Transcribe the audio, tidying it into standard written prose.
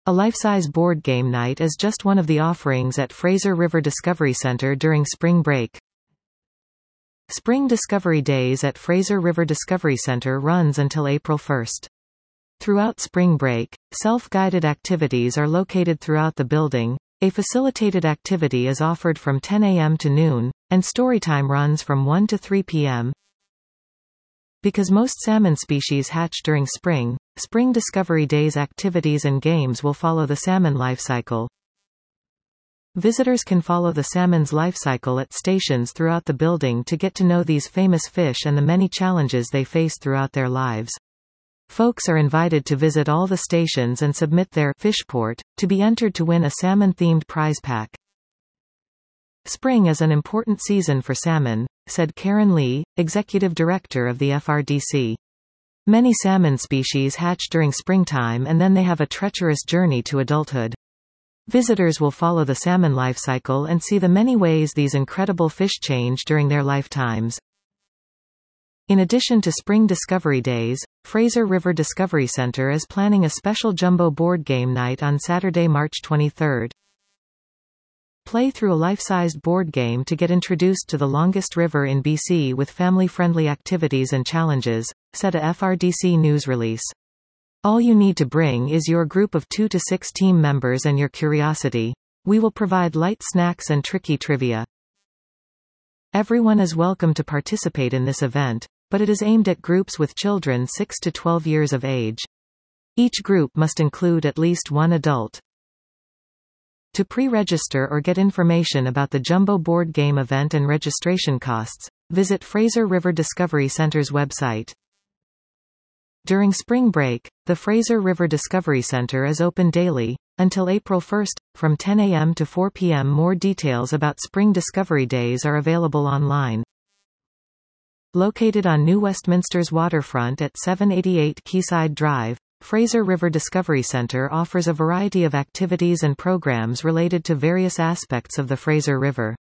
A life-size board game night is just one of the offerings at Fraser River Discovery Center during spring break. Spring Discovery Days at Fraser River Discovery Center runs until April 1. Throughout spring break, self-guided activities are located throughout the building. A facilitated activity is offered from 10 a.m. to noon, and storytime runs from 1 to 3 p.m. Because most salmon species hatch during spring, Spring Discovery Days activities and games will follow the salmon life cycle. Visitors can follow the salmon's life cycle at stations throughout the building to get to know these famous fish and the many challenges they face throughout their lives. Folks are invited to visit all the stations and submit their fishport to be entered to win a salmon-themed prize pack. Spring is an important season for salmon, said Karen Lee, executive director of the FRDC. Many salmon species hatch during springtime and then they have a treacherous journey to adulthood. Visitors will follow the salmon life cycle and see the many ways these incredible fish change during their lifetimes. In addition to Spring Discovery Days, Fraser River Discovery Center is planning a special jumbo board game night on Saturday, March 23. Play through a life-sized board game to get introduced to the longest river in BC with family-friendly activities and challenges, said a FRDC news release. All you need to bring is your group of 2 to 6 team members and your curiosity. We will provide light snacks and tricky trivia. Everyone is welcome to participate in this event, but it is aimed at groups with children 6 to 12 years of age. Each group must include at least one adult. To pre-register or get information about the Jumbo Board Game event and registration costs, visit Fraser River Discovery Center's website. During spring break, the Fraser River Discovery Center is open daily, until April 1, from 10 a.m. to 4 p.m. More details about Spring Discovery Days are available online. Located on New Westminster's waterfront at 788 Quayside Drive, Fraser River Discovery Center offers a variety of activities and programs related to various aspects of the Fraser River.